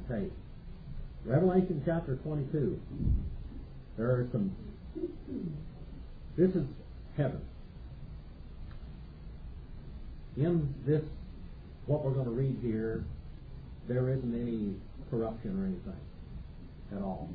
tape. Revelation chapter 22. There are some... This is heaven. In this, what we're going to read here, there isn't any corruption or anything at all.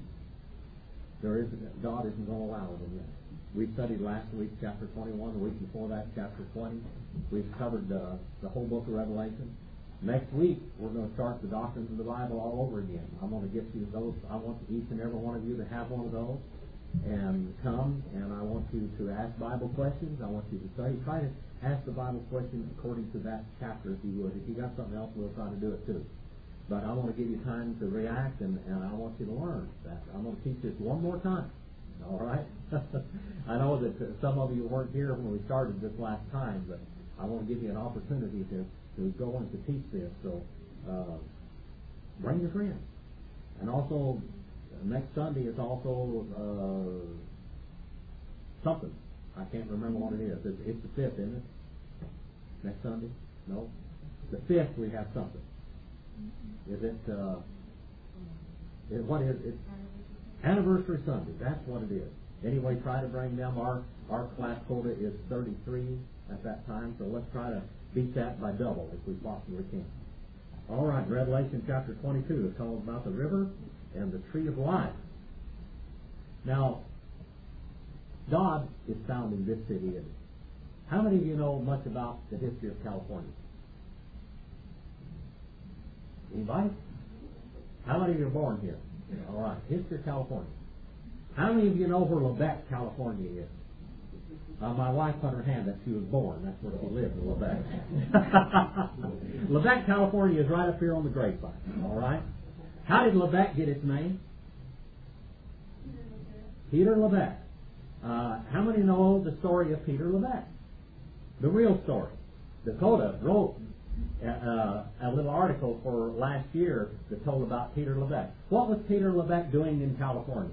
God isn't going to allow it in this. We studied last week chapter 21, the week before that chapter 20. We've covered the whole book of Revelation. Next week we're going to start the doctrines of the Bible all over again. I'm going to get you those. I want each and every one of you to have one of those and come, and I want you to ask Bible questions. I want you to study. Try to ask the Bible question according to that chapter if you would. If you got something else, we'll try to do it too. But I want to give you time to react, and I want you to learn that. I'm going to teach this one more time. All right? I know that some of you weren't here when we started this last time, but I want to give you an opportunity to go and to teach this. So bring your friends. And also, next Sunday is also something. I can't remember what it is. It's the 5th, isn't it? Next Sunday? No? The 5th we have something. Is it, what is it? Anniversary Sunday. That's what it is. Anyway, try to bring them. Our class quota is 33 at that time, so let's try to beat that by double if we possibly can. All right, Revelation chapter 22 is talking about the river and the tree of life. Now, God is found in this city, isn't it? How many of you know much about the history of California? Anybody? How many of you are born here? All right, history of California. How many of you know where Lebec, California is? My wife put her hand that she was born. That's where she lived, in Lebec. Lebec, California is right up here on the grapevine. All right? How did Lebec get its name? Peter Lebec. How many know the story of Peter Lebec? The real story. Dakota wrote a little article for last year that told about Peter Lebec. What was Peter Lebec doing in California?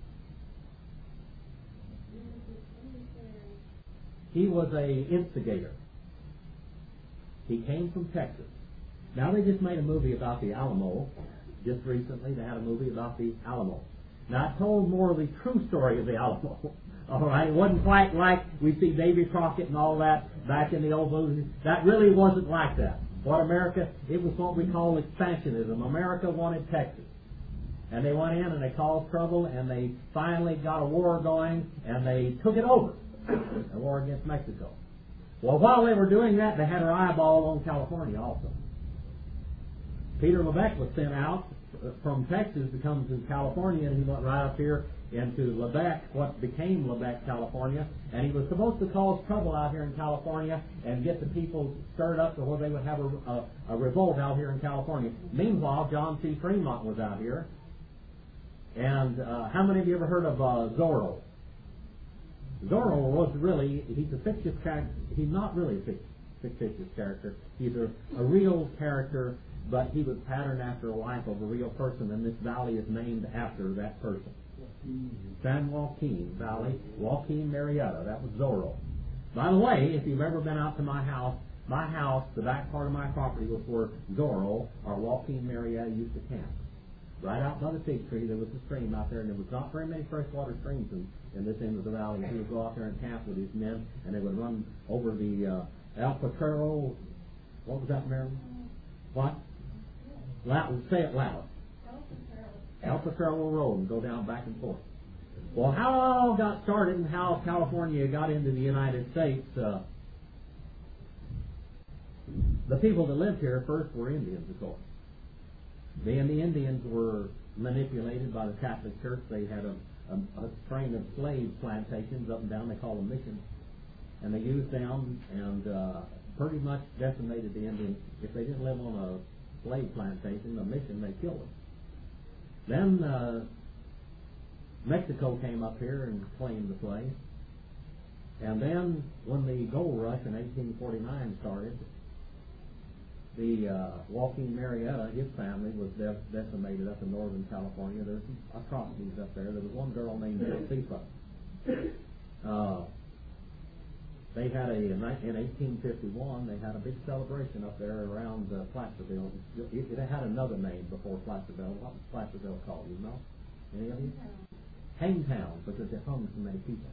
He was an instigator. He came from Texas. Now they just made a movie about the Alamo. Just recently they had a movie about the Alamo. Now it told more of the true story of the Alamo. All right, it wasn't quite like we see Davy Crockett and all that back in the old movies. That really wasn't like that. What America, it was what we call expansionism. America wanted Texas. And they went in and they caused trouble and they finally got a war going and they took it over. A war against Mexico. Well, while they were doing that, they had their eyeball on California also. Peter Lebec was sent out from Texas to come to California, and he went right up here into Lebec, what became Lebec, California, and he was supposed to cause trouble out here in California and get the people stirred up to where they would have a revolt out here in California. Meanwhile, John C. Fremont was out here. And how many of you ever heard of Zorro? Zorro was really, he's a fictitious character. He's not really a fictitious character. He's a real character, but he was patterned after a life of a real person, and this valley is named after that person. San Joaquin Valley, Joaquin Marietta. That was Zorro. By the way, if you've ever been out to my house, the back part of my property was where Zorro or Joaquin Marietta used to camp. Right out by the fig tree, there was a stream out there, and there was not very many freshwater streams in this end of the valley. He would go out there and camp with his men, and they would run over the Alpacero. What was that, Marilyn? What? Say it loud. Alpacero Road, and go down back and forth. Well, how it all got started and how California got into the United States, the people that lived here first were Indians, of course. Then the Indians were manipulated by the Catholic Church. They had a strain of slave plantations up and down. They called them missions. And they used them and pretty much decimated the Indians. If they didn't live on a slave plantation, a mission, they killed them. Then Mexico came up here and claimed the place. And then when the gold rush in 1849 started, the Joaquin Marietta, his family was decimated up in northern California. There's some atrocities up there. There was one girl named Josefa. They had in 1851, they had a big celebration up there around Placerville. It had another name before Placerville. What was Placerville called? You know? Any of you? Hangtown, because it hung so many people.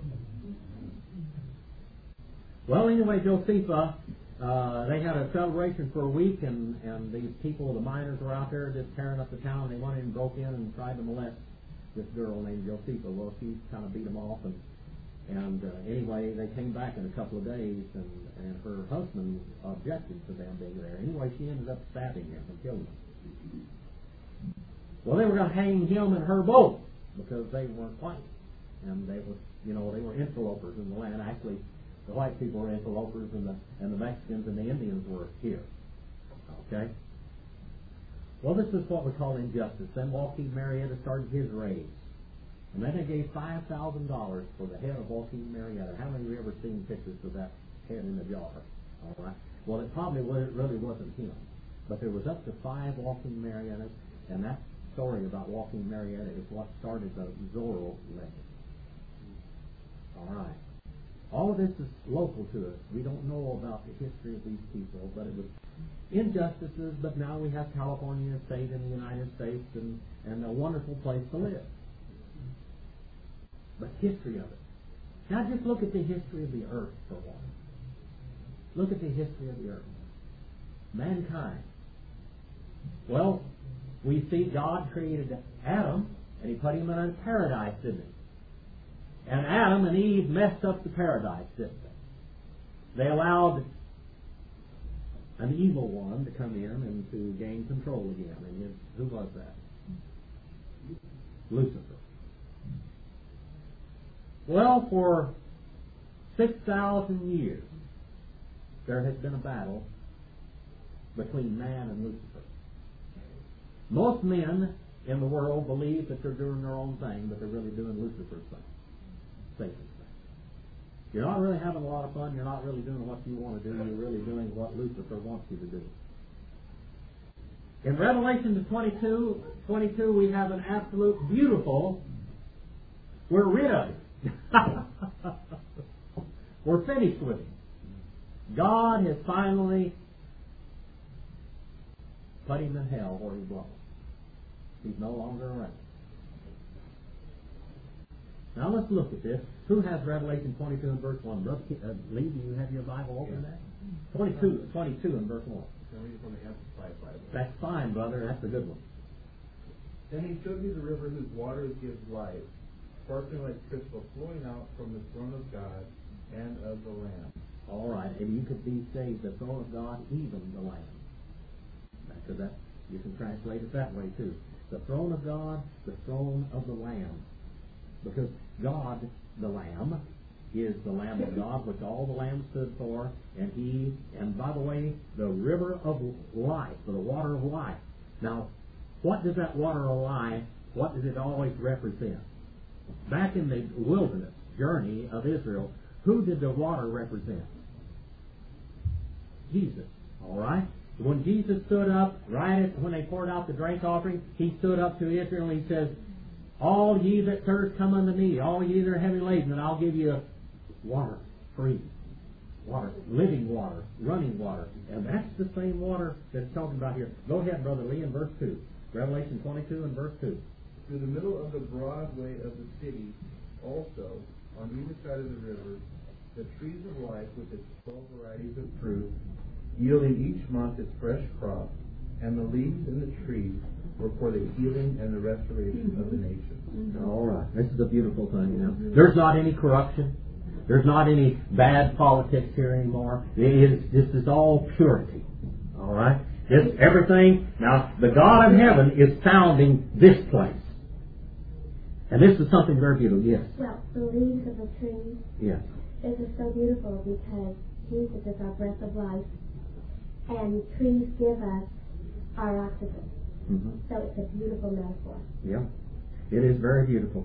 Well, anyway, Josefa, they had a celebration for a week, and these people, the miners, were out there just tearing up the town. They went in and broke in and tried to molest this girl named Josefa. Well, she kind of beat them off, and anyway, they came back in a couple of days, and her husband objected to them being there. Anyway, she ended up stabbing him and killing him. Well, they were going to hang him and her both because they weren't white, and they were interlopers in the land. Actually, the white people were interlopers, and the Mexicans and the Indians were here. Okay. Well, this is what we call injustice. Then Joaquin Murrieta started his raids. And then they gave $5,000 for the head of Joaquin Murrieta. How many of you ever seen pictures of that head in the jar? All right. Well, it probably really wasn't him. But there was up to 5 Joaquin Murrietas, and that story about Joaquin Murrieta is what started the Zorro legend. All right. All of this is local to us. We don't know about the history of these people, but it was injustices. But now we have California State in the United States, and a wonderful place to live. But history of it. Now just look at the history of the earth for one. Look at the history of the earth. Mankind. Well, we see God created Adam, and He put him in a paradise, didn't He? And Adam and Eve messed up the paradise, didn't they? They allowed an evil one to come in and to gain control again. And who was that? Lucifer. Well, for 6,000 years, there has been a battle between man and Lucifer. Most men in the world believe that they're doing their own thing, but they're really doing Lucifer's thing, Satan's thing. You're not really having a lot of fun. You're not really doing what you want to do. You're really doing what Lucifer wants you to do. In Revelation 22, we have an absolute beautiful, we're rid of it. We're finished with him. God has finally put him in hell where he belongs. He's no longer around. Now let's look at this. Who has Revelation 22 and verse 1? Brother Lee, do you have your Bible open there? 22 and verse 1. That's fine, brother. That's a good one. Then he showed me the river whose waters give life, sparkling like crystal, flowing out from the throne of God and of the Lamb. All right, and you could be saved, the throne of God, even the Lamb. Because that you can translate it that way too. The throne of God, the throne of the Lamb. Because God, the Lamb, is the Lamb of God, which all the Lamb stood for, and by the way, the river of life, or the water of life. Now, what does that water of life, what does it always represent? Back in the wilderness journey of Israel, who did the water represent? Jesus. All right? When Jesus stood up, when they poured out the drink offering, he stood up to Israel and he says, all ye that thirst, come unto me. All ye that are heavy laden, and I'll give you water, free. Water, living water, running water. And that's the same water that it's talking about here. Go ahead, Brother Lee, in verse 2. Revelation 22 and verse 2. Through the middle of the broad way of the city, also, on either side of the river, the trees of life with its 12 varieties of fruit, yielding each month its fresh crop, and the leaves in the trees were for the healing and the restoration of the nations. All right. This is a beautiful thing now. There's not any corruption. There's not any bad politics here anymore. This is all purity. All right? This everything. Now, the God of heaven is founding this place. And this is something very beautiful. Yes? Well, the leaves of the trees. Yes. This is so beautiful because Jesus is our breath of life. And trees give us our oxygen. Mm-hmm. So it's a beautiful metaphor. Yeah. It is very beautiful.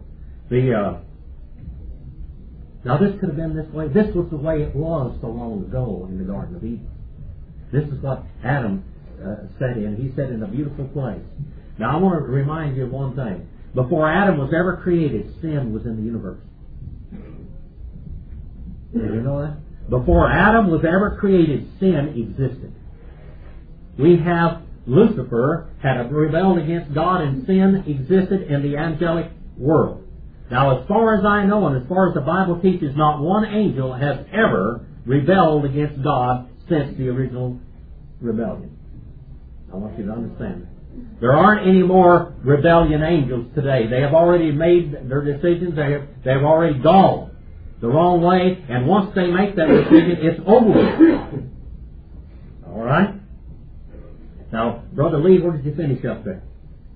Now this could have been this way. This was the way it was so long ago in the Garden of Eden. This is what Adam said in. He said in a beautiful place. Now I want to remind you of one thing. Before Adam was ever created, sin was in the universe. Did you know that? Before Adam was ever created, sin existed. We have Lucifer had rebelled against God, and sin existed in the angelic world. Now, as far as I know, and as far as the Bible teaches, not one angel has ever rebelled against God since the original rebellion. I want you to understand that. There aren't any more rebellion angels today. They have already made their decisions. They have already gone the wrong way, and once they make that decision, it's over with. All right? Now, Brother Lee, where did you finish up there?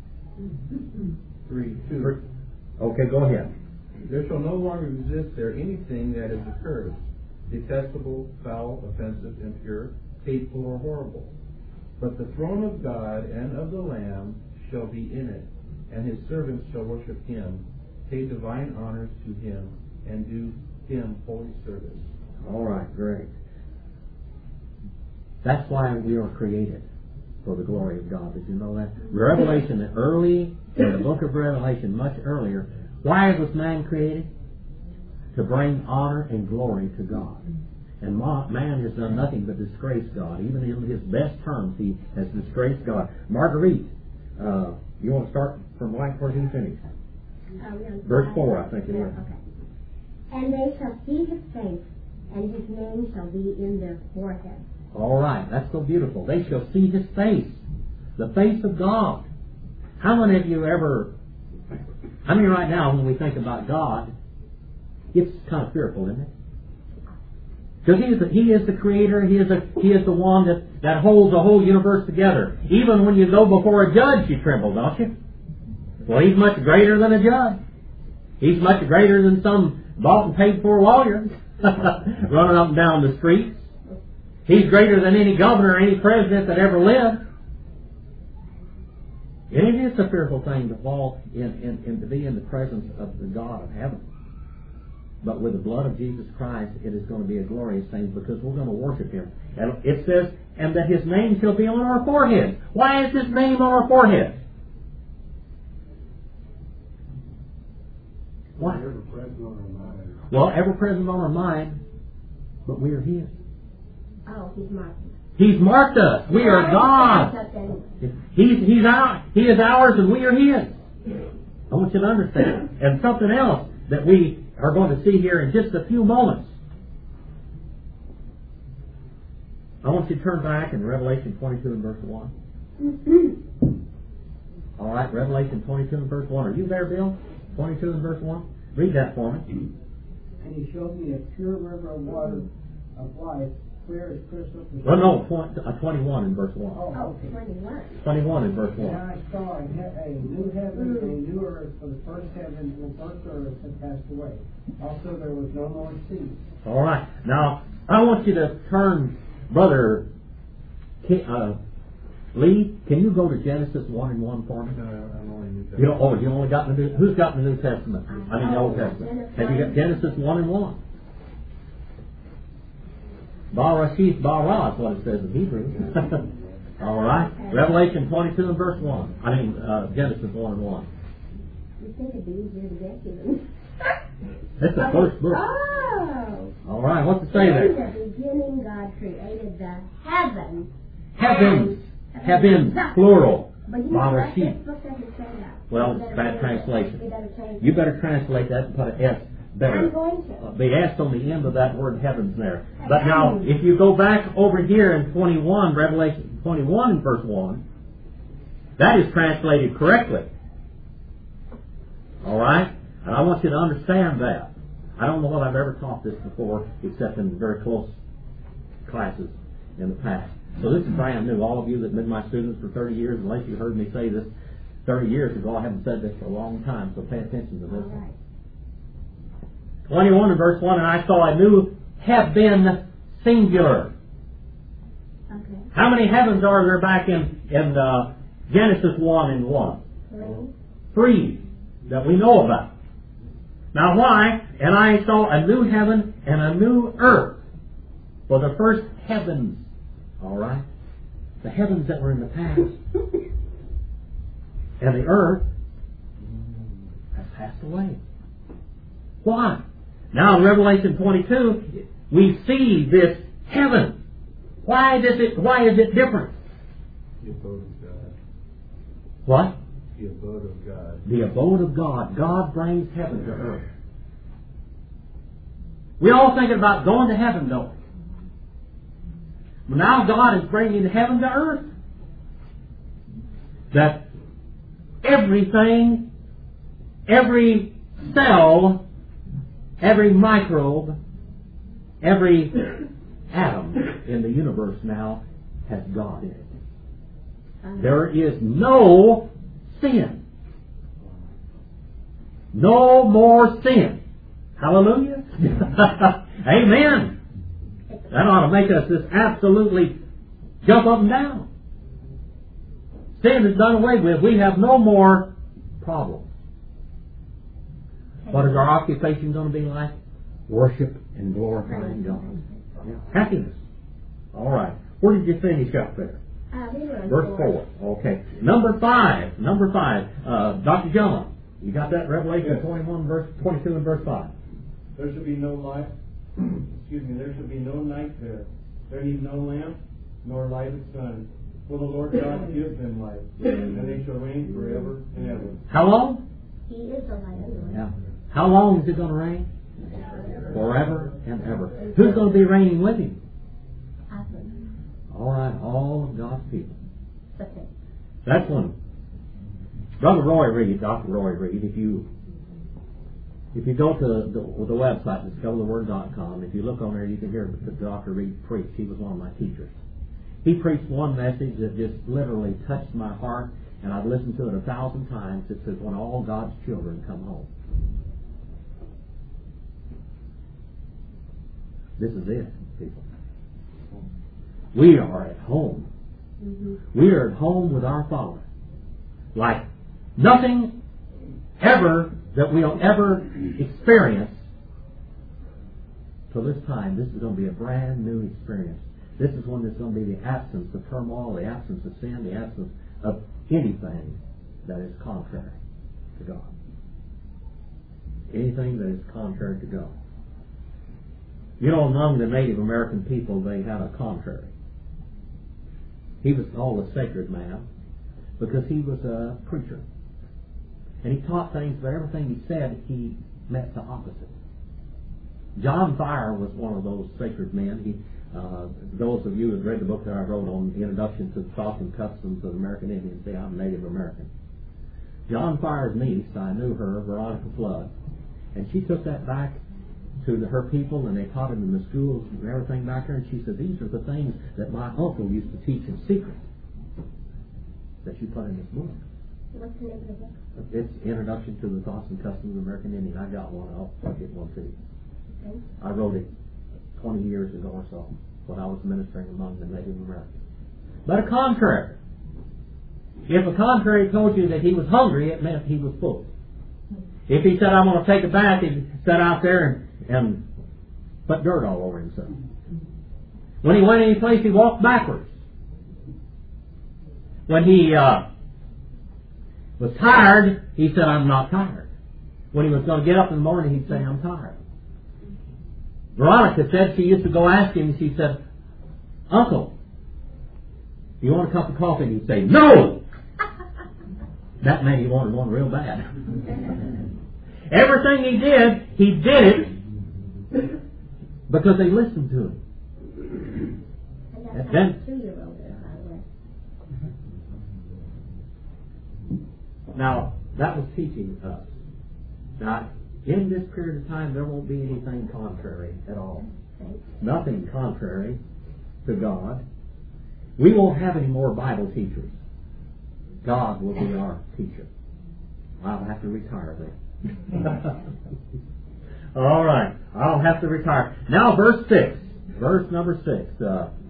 3:2. Okay, go ahead. There shall no longer exist there anything that is accursed, detestable, foul, offensive, impure, hateful, or horrible. But the throne of God and of the Lamb shall be in it, and his servants shall worship him, pay divine honors to him, and do him holy service. All right, great. That's why we are created, for the glory of God. Did you know that? Revelation, early in the book of Revelation, much earlier, why was man created? To bring honor and glory to God. And man has done nothing but disgrace God. Even in his best terms, he has disgraced God. Marguerite, you want to start from right where he finished? Verse 4, I think it is. Okay. And they shall see his face, and his name shall be in their forehead. All right, that's so beautiful. They shall see his face, the face of God. How many of you ever, I mean right now when we think about God, it's kind of fearful, isn't it? Because he is the creator, he is the one that holds the whole universe together. Even when you go before a judge, you tremble, don't you? Well, he's much greater than a judge. He's much greater than some bought and paid for lawyer running up and down the streets. He's greater than any governor or any president that ever lived. And it is a fearful thing to fall in to be in the presence of the God of heaven. But with the blood of Jesus Christ, it is going to be a glorious thing because we're going to worship him. And it says, and that his name shall be on our forehead. Why is his name on our forehead? Why? Ever present on our mind. Well, ever present on our mind, but we are his. Oh, he's marked. He's marked us. We are God. He is ours and we are his. I want you to understand. And something else that we are going to see here in just a few moments. I want you to turn back in Revelation 22 and verse 1. All right, Revelation 22 and verse 1. Are you there, Bill? 22 and verse 1? Read that for me. And he showed me a pure river of water of life, clear as crystal. Well, no, 21 in verse 1. Oh, 21. 21 in verse 1. And I saw a new heaven and a new earth, for the first heaven and the first earth had passed away. Also there was no more sea. All right. Now, I want you to turn, Brother Lee, can you go to Genesis 1 and 1 for me? No, I'm only New Testament. You only got the New, who's got the New Testament? I mean the Old Testament. Have you got Genesis 1 and 1? Barashith bara is what it says in Hebrew. All right. Revelation 22 and verse 1. I mean, Genesis 1 and 1. You think it'd be easier to get to them. That's the first book. Oh! All right. What's it say there? In the beginning, God created the heavens. Heavens, plural. But you know what? This Barashith. book doesn't say that. Well, You it's better bad change translation. it. You better change You it. better translate that and put an S. Better. I'm going to. The S on the end of that word heavens there. But now, if you go back over here in 21, Revelation 21 and verse 1, that is translated correctly. All right? And I want you to understand that. I don't know that I've ever taught this before, except in very close classes in the past. So this is brand new. All of you that have been my students for 30 years, unless you heard me say this 30 years ago, I haven't said this for a long time, so pay attention to this. All right. 21 and verse 1, and I saw a new heaven singular. Okay. How many heavens are there back in Genesis 1 and 1? 3 that we know about. Now why? And I saw a new heaven and a new earth. For the first heavens, all right, the heavens that were in the past, and the earth has passed away. Why? Now in Revelation 22, we see this heaven. Why is it different? The abode of God. What? The abode of God. The abode of God. God brings heaven to earth. We all thinking about going to heaven, don't we? Now God is bringing heaven to earth. That everything, every cell, every microbe, every atom in the universe now has God in it. There is no sin. No more sin. Hallelujah. Amen. That ought to make us just absolutely jump up and down. Sin is done away with. We have no more problems. What is our occupation going to be like? Worship and glorifying God. Yeah. Happiness. All right. Where did you finish up there? Verse 4. Okay. Number 5. Dr. John, you got that? Revelation 21, verse 22 and verse 5. There shall be no light. There shall be no night there. There need no lamp, nor light of sun. For the Lord God gives them light, and they shall reign forever and ever. How long? He is the light. Yeah. How long is it going to reign? Forever and ever. Who's going to be reigning with him? All right, all of God's people. That's one. Brother Roy Reed, Dr. Roy Reed, if you go to the website, discovertheword.com, if you look on there, you can hear Dr. Reed preach. He was one of my teachers. He preached one message that just literally touched my heart, and I've listened to it 1,000 times. It says, when all God's children come home. This is it, people. We are at home. We are at home with our Father. Like nothing ever that we'll ever experience till this time. This is going to be a brand new experience. This is when there's going to be the absence of turmoil, the absence of sin, the absence of anything that is contrary to God. Anything that is contrary to God. You know, among the Native American people, they had a contrary. He was called a sacred man because he was a preacher. And he taught things, but everything he said, he meant the opposite. John Fire was one of those sacred men. Those of you who have read the book that I wrote on the introduction to the thoughts and customs of American Indians, say I'm Native American. John Fire's niece, I knew her, Veronica Flood, and she took that back to her people, and they taught it in the schools and everything back there, and she said, these are the things that my uncle used to teach in secret that you put in this book. What's the name of the book? It's Introduction to the Thoughts and Customs of American Indian. I got one. I'll get one to you. Okay. I wrote it 20 years ago or so when I was ministering among the Native Americans. But a contrary. If a contrary told you that he was hungry, it meant he was full. If he said, I'm going to take a bath, he sat out there and put dirt all over himself. When he went any place, he walked backwards. When he was tired, he said, I'm not tired. When he was going to get up in the morning, he'd say, I'm tired. Veronica said she used to go ask him, she said, Uncle, you want a cup of coffee? And he'd say, no! That meant he wanted one real bad. Everything he did it because they listened to him. And that's 2-year-old. Now, that was teaching us. Now, in this period of time, there won't be anything contrary at all. Nothing contrary to God. We won't have any more Bible teachers. God will be our teacher. I'll have to retire then. All right. I'll have to retire. Now, verse 6. Verse number 6.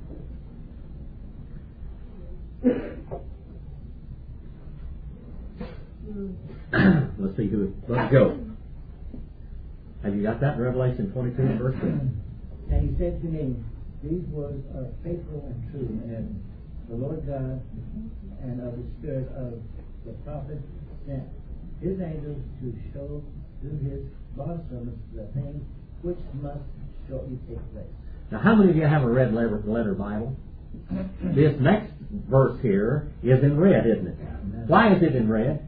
Let's see who. Let's go. Have you got that? Revelation 22 and verse 6. And he said to me, these words are faithful and true, and the Lord God and of the Spirit of the prophet sent his angels to show to his bondservants the things which must shortly take place. Now, how many of you have a red letter Bible? This next verse here is in red, isn't it? Why is it in red?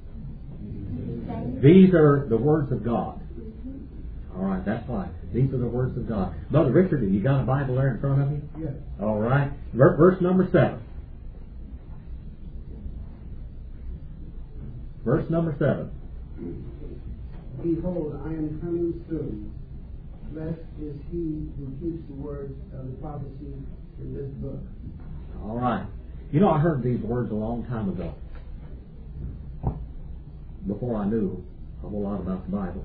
These are the words of God. All right, that's why. These are the words of God. Brother Richard, have you got a Bible there in front of you? Yes. All right. Verse number 7. Verse number 7. Behold, I am coming soon. Blessed is he who keeps the words of the prophecy in this book. All right. You know, I heard these words a long time ago, before I knew a whole lot about the Bible.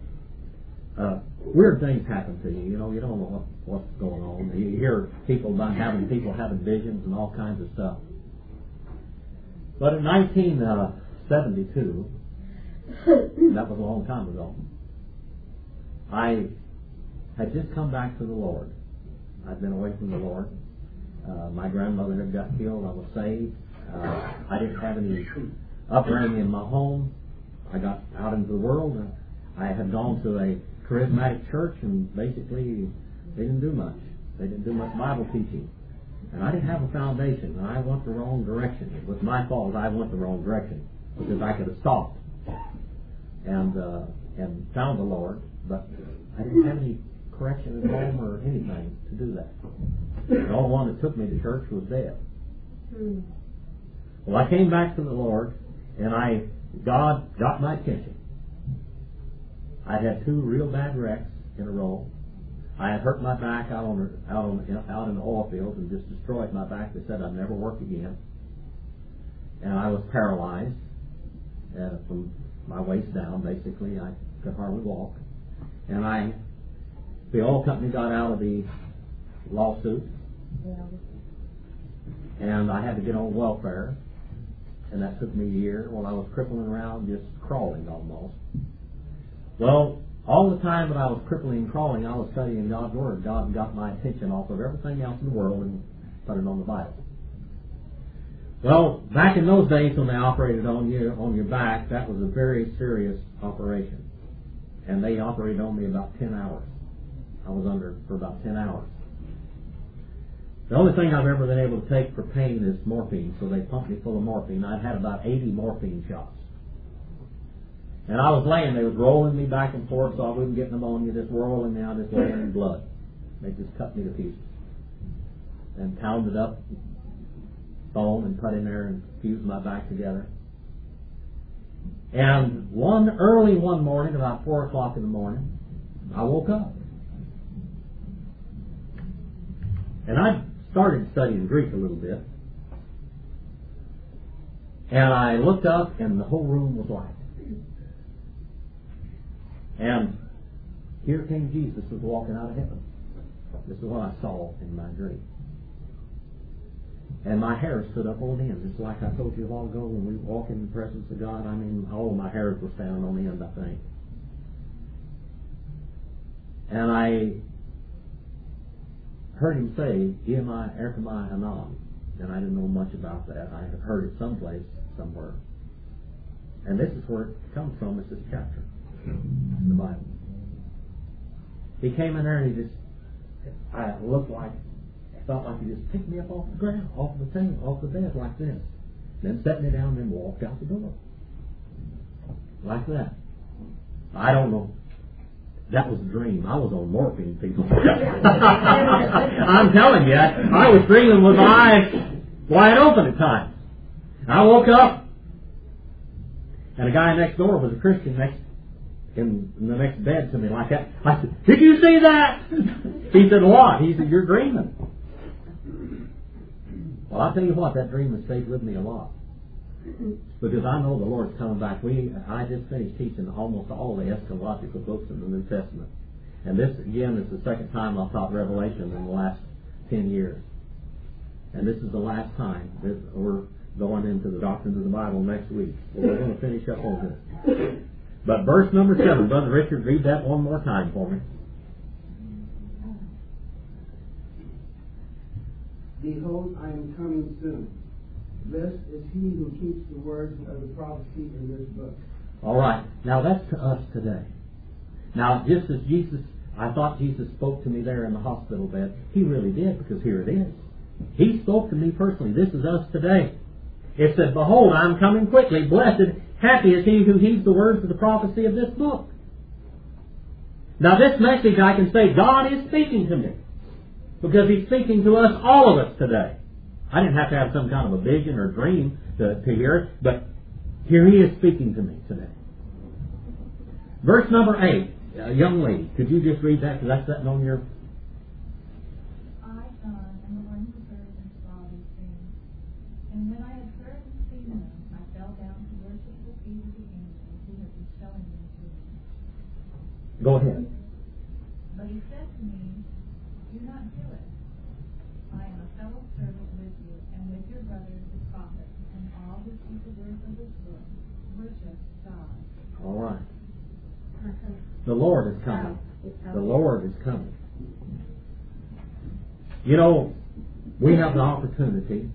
Weird things happen to you. You know, you don't know what's going on. You hear people having visions and all kinds of stuff. But in 1972, that was a long time ago, I had just come back to the Lord. I'd been away from the Lord. My grandmother had got killed. I was saved. I didn't have any upbringing in my home. I got out into the world. I had gone to a charismatic church, and basically they didn't do much. They didn't do much Bible teaching. And I didn't have a foundation, and I went the wrong direction. It was my fault I went the wrong direction, because I could have stopped and found the Lord, but I didn't have any correction at home or anything to do that. The only one that took me to church was Dad. Well, I came back to the Lord, and God got my attention. I had 2 real bad wrecks in a row. I had hurt my back out in the oil fields and just destroyed my back. They said I'd never work again. And I was paralyzed from my waist down, basically. I could hardly walk. And the oil company got out of the lawsuit. And I had to get on welfare. And that took me a year. Well, I was crippling around, just crawling almost. Well, all the time that I was crippling and crawling, I was studying God's Word. God got my attention off of everything else in the world and put it on the Bible. Well, back in those days when they operated on your back, that was a very serious operation. And they operated on me about 10 hours. I was under for about 10 hours. The only thing I've ever been able to take for pain is morphine, so they pumped me full of morphine. I'd had about 80 morphine shots. And I was laying, they was rolling me back and forth so I wouldn't get pneumonia, just whirling me out, just laying in blood. They just cut me to pieces. And pounded up bone and put in there and fused my back together. And early one morning, about 4 o'clock in the morning, I woke up. And I started studying Greek a little bit. And I looked up and the whole room was light. And here came Jesus was walking out of heaven. This is what I saw in my dream. And my hair stood up on end, just like I told you a while ago when we walk in the presence of God. I mean, all of my hairs were standing on end, I think. And I heard him say, Iamai Erkamai Anan. And I didn't know much about that. I had heard it someplace, somewhere. And this is where it comes from, it's this chapter in the Bible. He came in there and I felt like he just picked me up off the ground, off the bed like this. Then set me down and then walked out the door. Like that. I don't know. That was a dream. I was on morphine, people. I'm telling you, I was dreaming with my eyes wide open at times. I woke up, and a guy next door was a Christian in the next bed to me like that. I said, "Did you see that?" He said, "What?" He said, "You're dreaming." Well, I'll tell you what, that dream has stayed with me a lot. Because I know the Lord's coming back. I just finished teaching almost all the eschatological books in the New Testament. And this, again, is the second time I've taught Revelation in the last 10 years. And this is the last time. We're going into the doctrines of the Bible next week. So we're going to finish up on this. But verse number 7, Brother Richard, read that one more time for me. Behold, I am coming soon. Blessed is he who keeps the words of the prophecy in this book. All right. Now that's to us today. Now, just as Jesus I thought Jesus spoke to me there in the hospital bed. He really did, because here it is. He spoke to me personally. This is us today. It said, behold, I am coming quickly. Blessed, happy is he who heeds the words of the prophecy of this book. Now this message, I can say, God is speaking to me. Because He's speaking to us, all of us today. I didn't have to have some kind of a vision or dream to hear it, but here He is speaking to me today. Verse number 8. Young lady, could you just read that? Because that's sitting on your... I, John, am the one who heard and saw these things. And when I had heard and seen them, I fell down to worship the feet of the angel who had been showing them to me. Go ahead. But he said to me, do not do it. I am a fellow servant with you and with your brothers the prophets and all who keep the words of this book. Worship God. All right. The Lord is coming. The Lord is coming. You know, we have the opportunity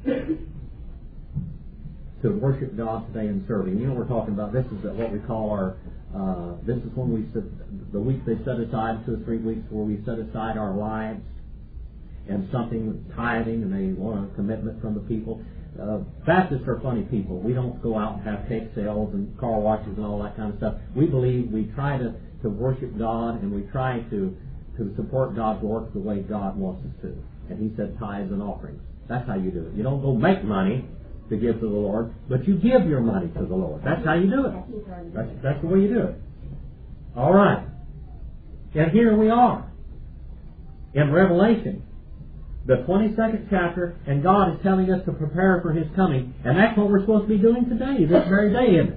to worship God today and serve Him. You know, we're talking about, this is what we call our, this is when we set, the week they set aside, 2 or 3 weeks where we set aside our lives and something, tithing, and they want a commitment from the people. Baptists are funny people. We don't go out and have cake sales and car washes and all that kind of stuff. We believe we try to worship God, and we try to support God's work the way God wants us to. And He said tithes and offerings. That's how you do it. You don't go make money to give to the Lord, but you give your money to the Lord. That's how you do it. That's the way you do it. All right. And here we are in Revelation, the 22nd chapter, and God is telling us to prepare for His coming. And that's what we're supposed to be doing today, this very day, isn't it?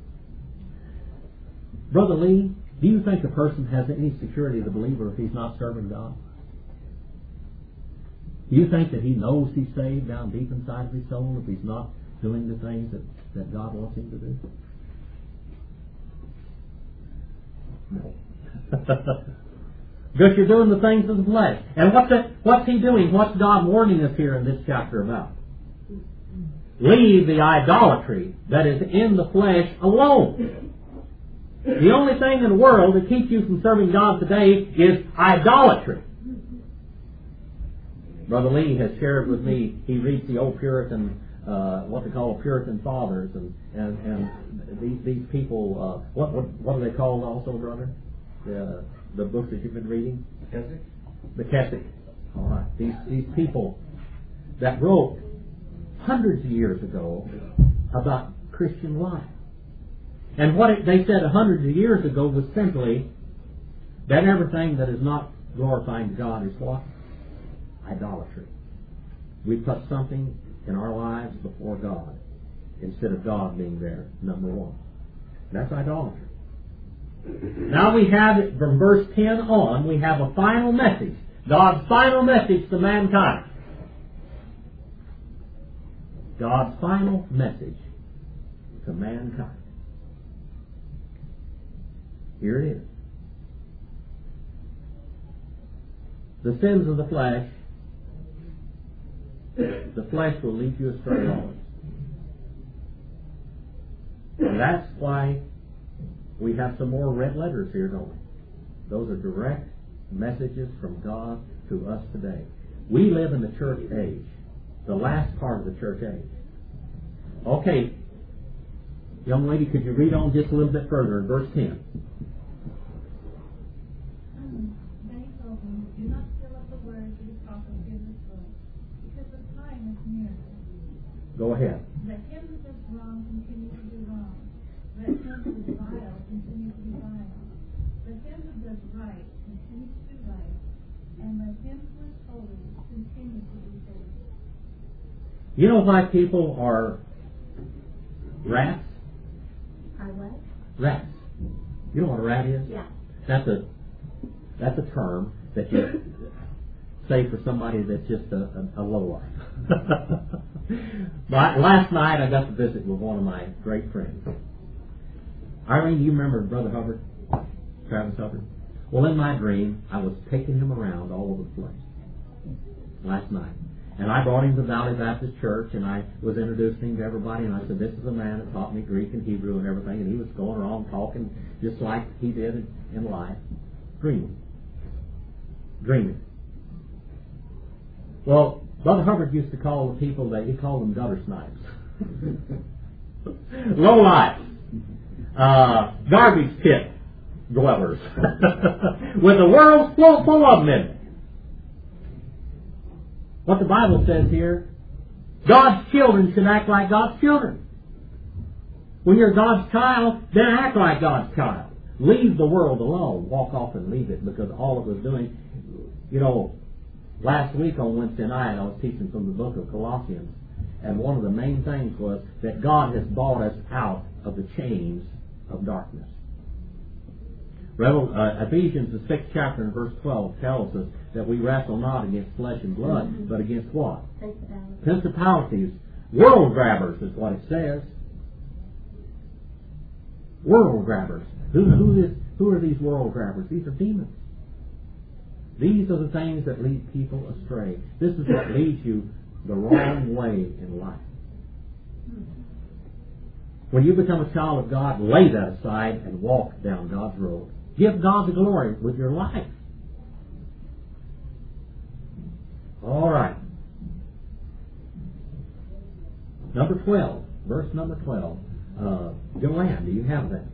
Brother Lee, do you think a person has any security as a believer if he's not serving God? Do you think that he knows he's saved down deep inside of his soul if he's not doing the things that God wants him to do? No. Because you're doing the things of the flesh. And what's He doing? What's God warning us here in this chapter about? Leave the idolatry that is in the flesh alone. The only thing in the world that keeps you from serving God today is idolatry. Brother Lee has shared with me, he reads the old Puritan, what they call Puritan fathers, and these people, what are they called also, brother? The books that you've been reading? Keswick? The Keswick. All right. These people that wrote hundreds of years ago about Christian life. And what they said hundreds of years ago was simply that everything that is not glorifying God is what? Idolatry. We put something in our lives before God instead of God being there, number one. That's idolatry. Now we have, from verse 10 on, we have a final message. God's final message to mankind. God's final message to mankind. Here it is. The sins of the flesh will lead you astray always. And that's why we have some more red letters here, don't we? Those are direct messages from God to us today. We live in the church age, the last part of the church age. Okay, young lady, could you read on just a little bit further in verse 10? Then he told me, do not fill up the words of the prophecy of this book, because the time is near. Go ahead. Let him who does wrong continue to do wrong. Let him who is vile continue to be vile. Let him who does right continue to do right. And let him who is holy continue to be holy. You know why people are rats? Are what? Rats. You know what a rat is? Yeah. That's a term that you say for somebody that's just a lowlife. Last night I got to visit with one of my great friends. Irene, you remember Brother Hubbard? Travis Hubbard? Well, in my dream, I was taking him around all over the place last night. And I brought him to Valley Baptist Church, and I was introducing him to everybody, and I said, this is a man that taught me Greek and Hebrew and everything, and he was going around talking just like he did in life, dreaming. dreaming. Well, Brother Hubbard used to call the people that he called them gutter snipes. Low life. Garbage pit dwellers. With the world full of them in it. What the Bible says here, God's children should act like God's children. When you're God's child, then act like God's child. Leave the world alone. Walk off and leave it, because all it was doing, last week on Wednesday night I was teaching from the book of Colossians, and one of the main things was that God has brought us out of the chains of darkness. Ephesians, the 6th chapter and verse 12 tells us that we wrestle not against flesh and blood, but against what? Principalities. World grabbers is what it says. World grabbers. Who are these world grabbers? These are demons. These are the things that lead people astray. This is what leads you the wrong way in life. When you become a child of God, lay that aside and walk down God's road. Give God the glory with your life. All right. Number 12. Verse number 12. Joanne, do you have that?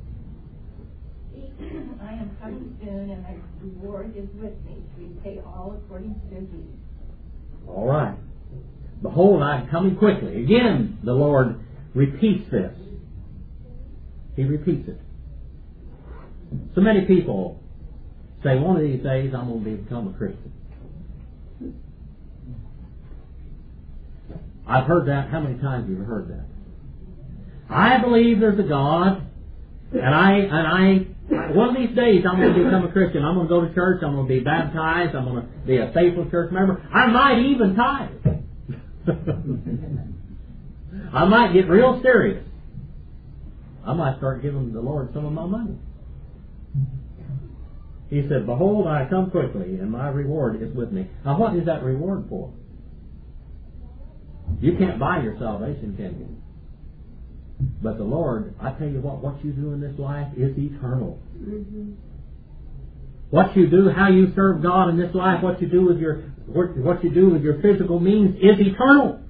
I am coming soon, and my reward is with me to repay all according to their deeds. All right. Behold, I am coming quickly. Again, the Lord repeats this. He repeats it. So many people say, one of these days I'm going to become a Christian. I've heard that. How many times have you heard that? I believe there's a God, and I one of these days I'm going to become a Christian. I'm going to go to church. I'm going to be baptized. I'm going to be a faithful church member. I might even tithe. I might get real serious. I might start giving the Lord some of my money. He said, behold, I come quickly, and my reward is with me. Now, what is that reward for? You can't buy your salvation, can you? But the Lord, I tell you what you do in this life is eternal. Mm-hmm. What you do, how you serve God in this life, what you do with your physical means is eternal.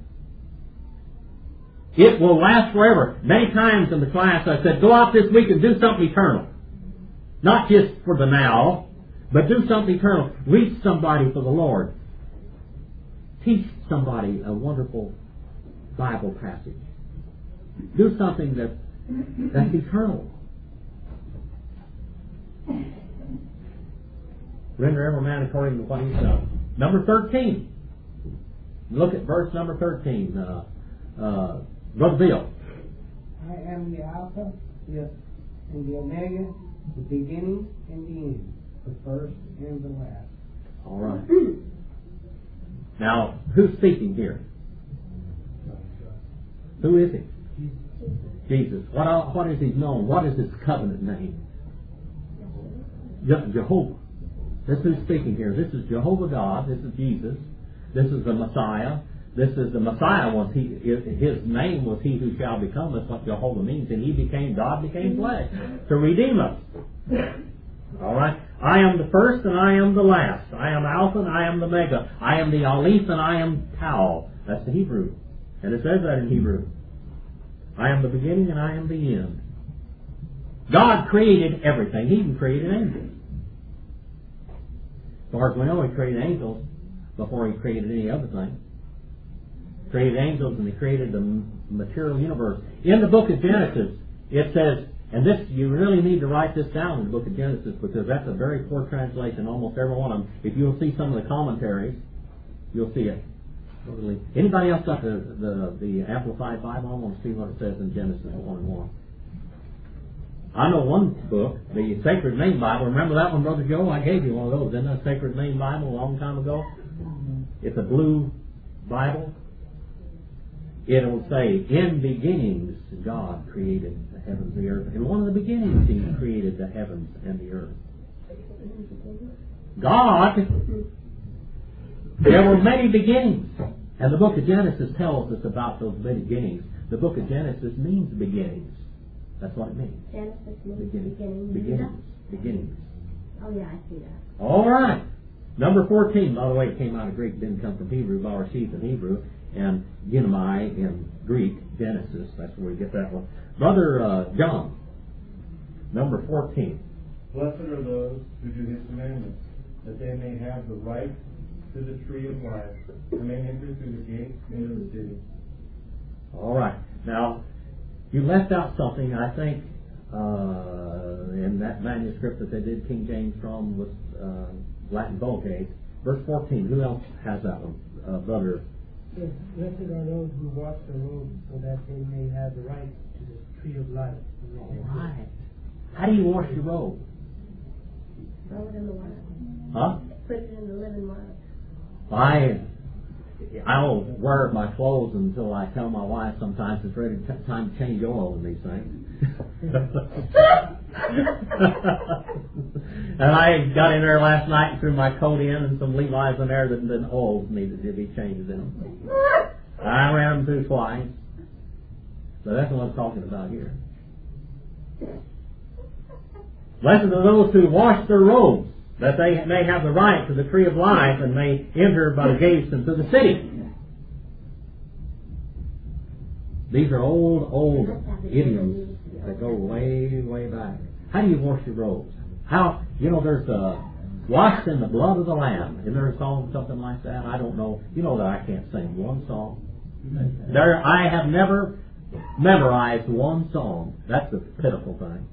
It will last forever. Many times in the class I said, go out this week and do something eternal. Not just for the now, but do something eternal. Reach somebody for the Lord. Teach somebody a wonderful Bible passage. Do something that's eternal. Render every man according to what he's done. Number 13. Look at verse number 13. Brother Bill. I am the Alpha and the Omega, the beginning and the end, the first and the last. All right. Now, who's speaking here? Who is he? Jesus. What is he known? What is his covenant name? Jehovah. This is who's speaking here. This is Jehovah God. This is Jesus. This is the Messiah. This is the Messiah. His name was He Who Shall Become. That's what Jehovah means. And God became flesh to redeem us. All right. I am the first and I am the last. I am Alpha and I am the Omega. I am the Aleph and I am Tau. That's the Hebrew. And it says that in Hebrew. I am the beginning and I am the end. God created everything. He even created angels. As far as we know, He created angels before He created any other thing. He created angels and He created the material universe. In the book of Genesis, it says, and this, you really need to write this down in the book of Genesis, because that's a very poor translation, almost every one of them. If you'll see some of the commentaries, you'll see it. Anybody else got the Amplified Bible? I want to see what it says in Genesis 1:1. I know one book, the Sacred Name Bible. Remember that one, Brother Joe? I gave you one of those, didn't I? Sacred Name Bible a long time ago. It's a blue Bible. It'll say, in beginnings, God created the heavens and the earth. In one of the beginnings, He created the heavens and the earth. God, there were many beginnings. And the book of Genesis tells us about those beginnings. The book of Genesis means beginnings. That's what it means. Genesis means beginning. Beginnings. Oh yeah, I see that. All right. Number 14, by the way, it came out of Greek, didn't come from Hebrew, Barashith in Hebrew, and Genomai in Greek, Genesis. That's where we get that one. Brother John, number 14. Blessed are those who do his commandments, that they may have the right to the tree of life, and may enter through the gates into the city. All right. Now, you left out something, I think, in that manuscript that they did King James from was Latin Vulgate. Verse 14, who else has that one? Brother. Yes, blessed are those who wash their robes so that they may have the right to the tree of life. All right. How do you wash your robe? Throw it in the water. Huh? Put it in the living water. I'll wear my clothes until I tell my wife sometimes it's ready time to change oil in these things. And I got in there last night and threw my coat in and some Levi's in there that the oils needed to be changed in them. I ran them through twice. So that's what I'm talking about here. Blessed are those who wash their robes, that they may have the right to the tree of life and may enter by the gates into the city. These are old idioms that go way, way back. How do you wash your robes? How, there's washed in the blood of the Lamb. Isn't there a song, something like that? I don't know. You know that I can't sing one song. I have never memorized one song. That's the pitiful thing.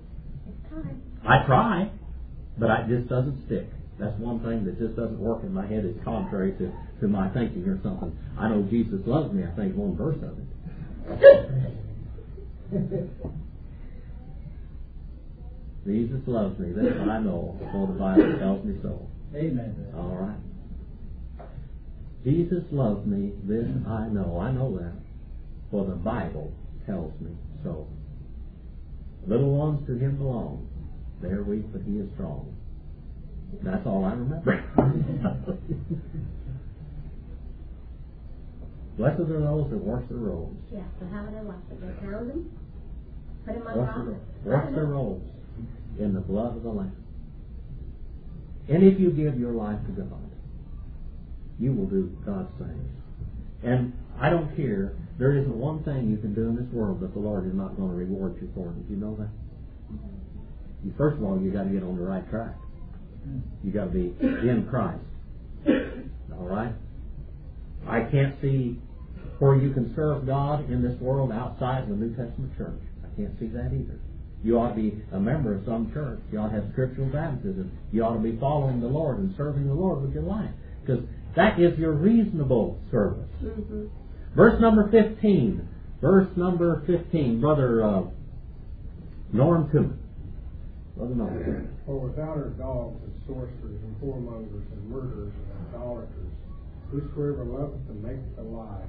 I try, but it just doesn't stick. That's one thing that just doesn't work in my head. It's contrary to my thinking or something. I know Jesus loves me. I think one verse of it. Jesus loves me. That's what I know. So the Bible tells me so. Amen. All right. Jesus loves me. This I know. I know that. For the Bible tells me so. Little ones to him belong. They are weak, but he is strong. That's all I remember. Blessed are those that wash their robes. Yeah, so how do they wash it? They pound them? Put them on rock? Wash their robes in the blood of the Lamb. And if you give your life to God, you will do God's things. And I don't care. There isn't one thing you can do in this world that the Lord is not going to reward you for. Did you know that? First of all, you got to get on the right track. You got to be in Christ. All right? I can't see where you can serve God in this world outside of the New Testament church. I can't see that either. You ought to be a member of some church. You ought to have scriptural baptism. You ought to be following the Lord and serving the Lord with your life. Because that is your reasonable service. Mm-hmm. Verse number 15. Verse number 15. Brother Norm Tooman. Brother Norm. For without our dogs and sorcerers and whoremongers and murderers and idolaters, whosoever loveth and maketh a lie.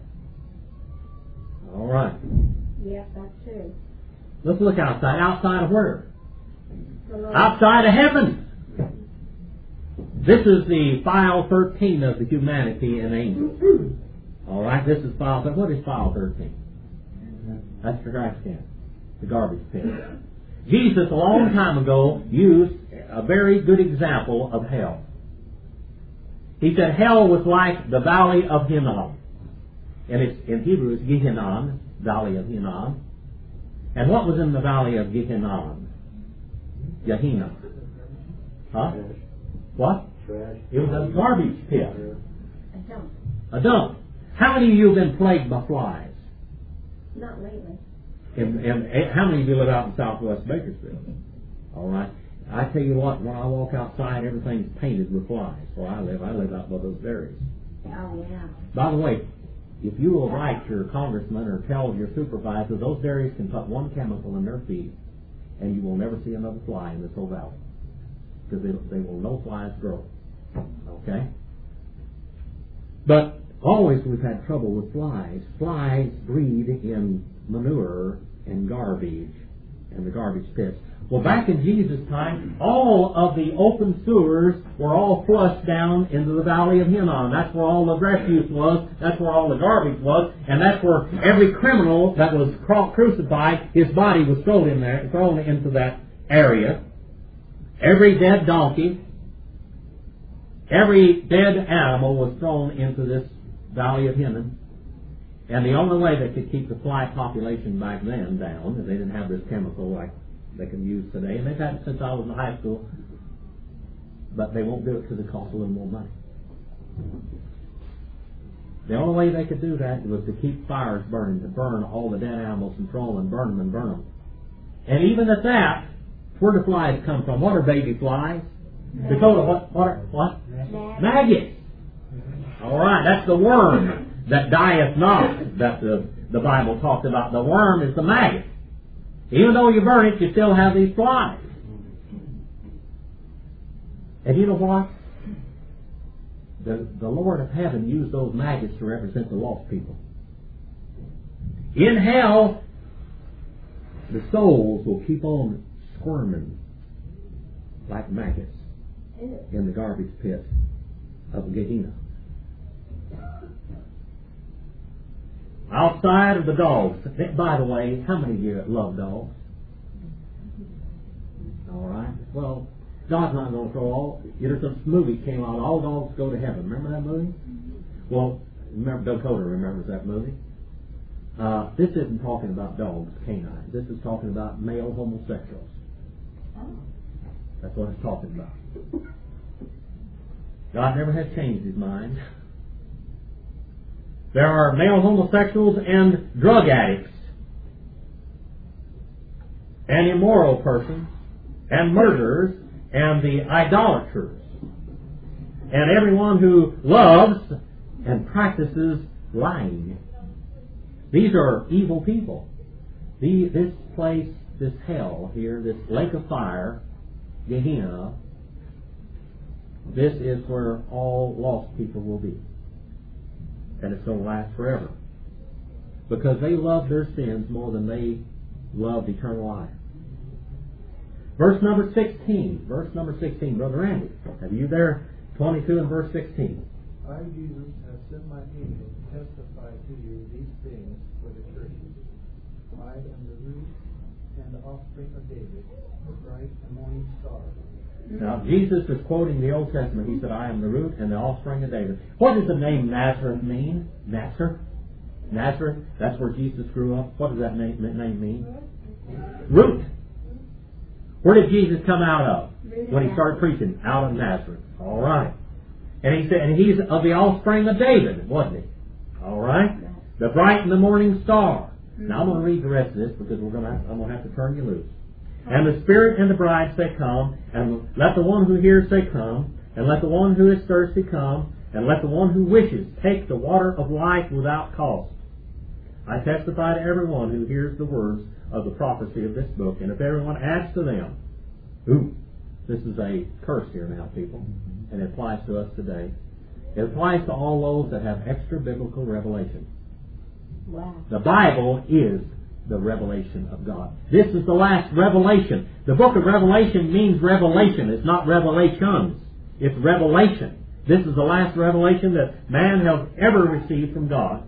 All right. Yep, that's true. Let's look outside. Outside of where? Outside of heaven. This is the file 13 of the humanity and angels. All right, this is file 13. What is file 13? That's the trash can, the garbage bin. Jesus, a long time ago, used a very good example of hell. He said hell was like the valley of Hinnom. And it's, in Hebrew, it's Gehinnom, valley of Hinnom. And what was in the valley of Gehinnom? Gehenna. Huh? What? It was a garbage pit. A dump. A dump. How many of you have been plagued by flies? Not lately. And how many of you live out in southwest Bakersfield? All right. I tell you what, when I walk outside, everything's painted with flies. Where I live out by those areas. Oh, yeah. By the way, if you will write your congressman or tell your supervisor, those dairies can put one chemical in their feed, and you will never see another fly in this whole valley. Because they will no flies grow. Okay? But always we've had trouble with flies. Flies breed in manure and garbage and the garbage pits. Well, back in Jesus' time, all of the open sewers were all flushed down into the valley of Hinnom. That's where all the refuse was. That's where all the garbage was. And that's where every criminal that was crucified, his body was thrown into that area. Every dead donkey. Every dead animal was thrown into this valley of Hinnom. And the only way they could keep the fly population back then down, and they didn't have this chemical like they can use today, and they've had it since I was in high school, but they won't do it because it costs a little more money. The only way they could do that was to keep fires burning, to burn all the dead animals and throw them and burn them and burn them. And even at that, where do flies come from? What are baby flies? Dakota, what? Maggots. All right, that's the worm that dieth not that the Bible talks about. The worm is the maggot. Even though you burn it, you still have these flies. And you know what? The Lord of heaven used those maggots to represent the lost people. In hell, the souls will keep on squirming like maggots in the garbage pit of Gehenna. Outside of the dogs. By the way, how many of you love dogs? All right. Well, God's not going to throw all. There's a movie came out, All Dogs Go to Heaven. Remember that movie? Well, remember Dakota remembers that movie. This isn't talking about dogs, canines. This is talking about male homosexuals. That's what it's talking about. God never has changed His mind. There are male homosexuals and drug addicts and immoral persons and murderers and the idolaters and everyone who loves and practices lying. These are evil people. This place, this hell here, this lake of fire, Gehenna, this is where all lost people will be. And it's going to last forever. Because they love their sins more than they loved eternal life. Verse number 16. Verse number 16. Brother Randy, have you there? 22 and verse 16. I, Jesus, have sent my angel to testify to you these things for the churches. I am the root and the offspring of David, the bright and morning star. Now, Jesus is quoting the Old Testament. He said, I am the root and the offspring of David. What does the name Nazareth mean? Nazareth? Nazareth? That's where Jesus grew up. What does that name mean? Root. Where did Jesus come out of when He started preaching? Out of Nazareth. All right. And He said, and He's of the offspring of David, wasn't He? All right. The bright and the morning star. Now I'm going to read the rest of this because I'm going to have to turn you loose. And the Spirit and the bride say, come, and let the one who hears say, come, and let the one who is thirsty come, and let the one who wishes take the water of life without cost. I testify to everyone who hears the words of the prophecy of this book, and if everyone adds to them, this is a curse here now, people, and it applies to us today. It applies to all those that have extra biblical revelation. Wow. The Bible is the revelation of God. This is the last revelation. The book of Revelation means revelation. It's not revelations. It's revelation. This is the last revelation that man has ever received from God.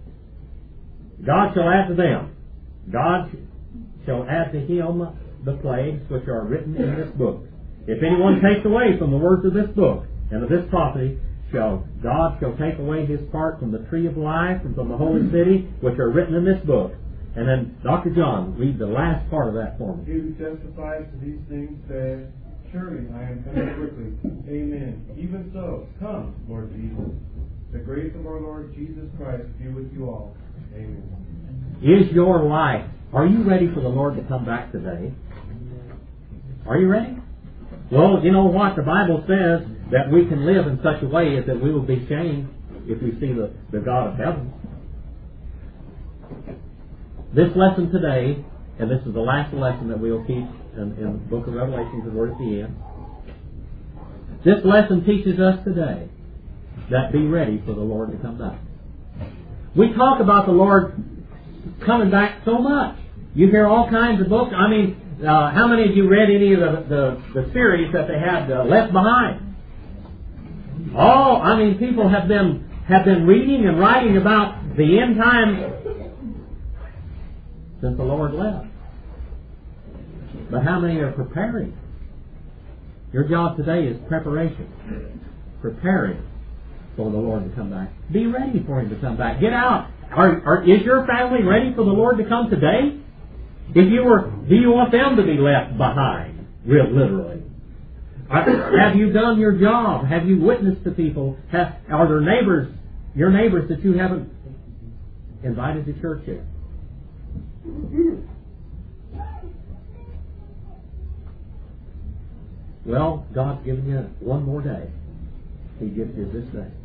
God shall add to them. God shall add to him the plagues which are written in this book. If anyone takes away from the words of this book and of this prophecy, God shall take away his part from the tree of life and from the holy city which are written in this book. And then Dr. John, read the last part of that for me. He who testifies to these things says, surely I am coming quickly. Amen. Even so, come, Lord Jesus. The grace of our Lord Jesus Christ be with you all. Amen. Is your life, are you ready for the Lord to come back today? Are you ready? Well, you know what? The Bible says that we can live in such a way as that we will be shamed if we see the God of heaven. This lesson today, and this is the last lesson that we'll teach in the book of Revelation because we're at the end. This lesson teaches us today that be ready for the Lord to come back. We talk about the Lord coming back so much. You hear all kinds of books. I mean, how many of you read any of the series that they had Left Behind? Oh, I mean, people have been reading and writing about the end time since the Lord left. But how many are preparing? Your job today is preparation. preparing for the Lord to come back. Be ready for Him to come back. Get out. Is your family ready for the Lord to come today? Do you want them to be left behind? Real literally. Have you done your job? Have you witnessed to people? Are there neighbors, your neighbors that you haven't invited to church yet? Well, God's given you one more day. He gives you this day.